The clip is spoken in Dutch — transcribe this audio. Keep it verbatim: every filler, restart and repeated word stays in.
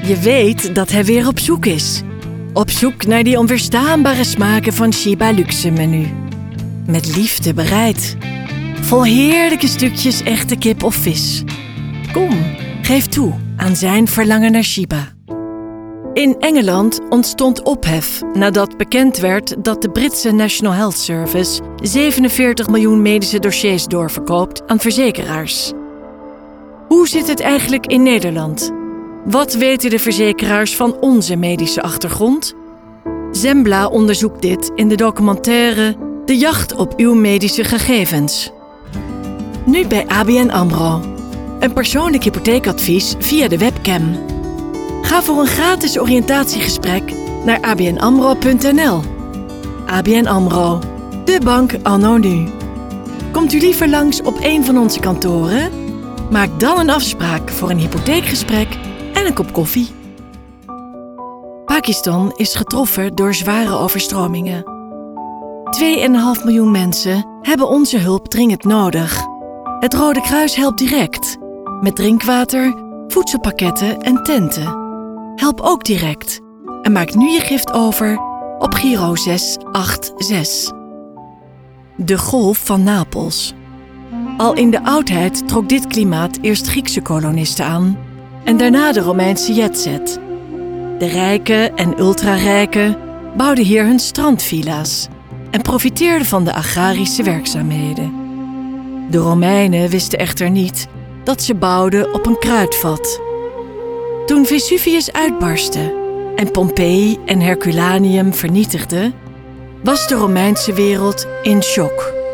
Je weet dat hij weer op zoek is. Op zoek naar die onweerstaanbare smaken van Shiba Luxe menu. Met liefde bereid. Vol heerlijke stukjes echte kip of vis. Kom, geef toe aan zijn verlangen naar Shiba. In Engeland ontstond ophef nadat bekend werd dat de Britse National Health Service zevenenveertig miljoen medische dossiers doorverkoopt aan verzekeraars. Hoe zit het eigenlijk in Nederland? Wat weten de verzekeraars van onze medische achtergrond? Zembla onderzoekt dit in de documentaire De jacht op uw medische gegevens. Nu bij A B N AMRO. Een persoonlijk hypotheekadvies via de webcam. Ga voor een gratis oriëntatiegesprek naar a b n amro punt n l. A B N AMRO, de bank anno nu. Komt u liever langs op een van onze kantoren? Maak dan een afspraak voor een hypotheekgesprek en een kop koffie. Pakistan is getroffen door zware overstromingen. twee komma vijf miljoen mensen hebben onze hulp dringend nodig. Het Rode Kruis helpt direct, met drinkwater, voedselpakketten en tenten. Help ook direct en maak nu je gift over op Giro zes acht zes. De golf van Napels. Al in de oudheid trok dit klimaat eerst Griekse kolonisten aan en daarna de Romeinse jetset. De rijken en ultrarijken bouwden hier hun strandvilla's en profiteerden van de agrarische werkzaamheden. De Romeinen wisten echter niet dat ze bouwden op een kruidvat. Toen Vesuvius uitbarstte en Pompeii en Herculaneum vernietigde, was de Romeinse wereld in shock.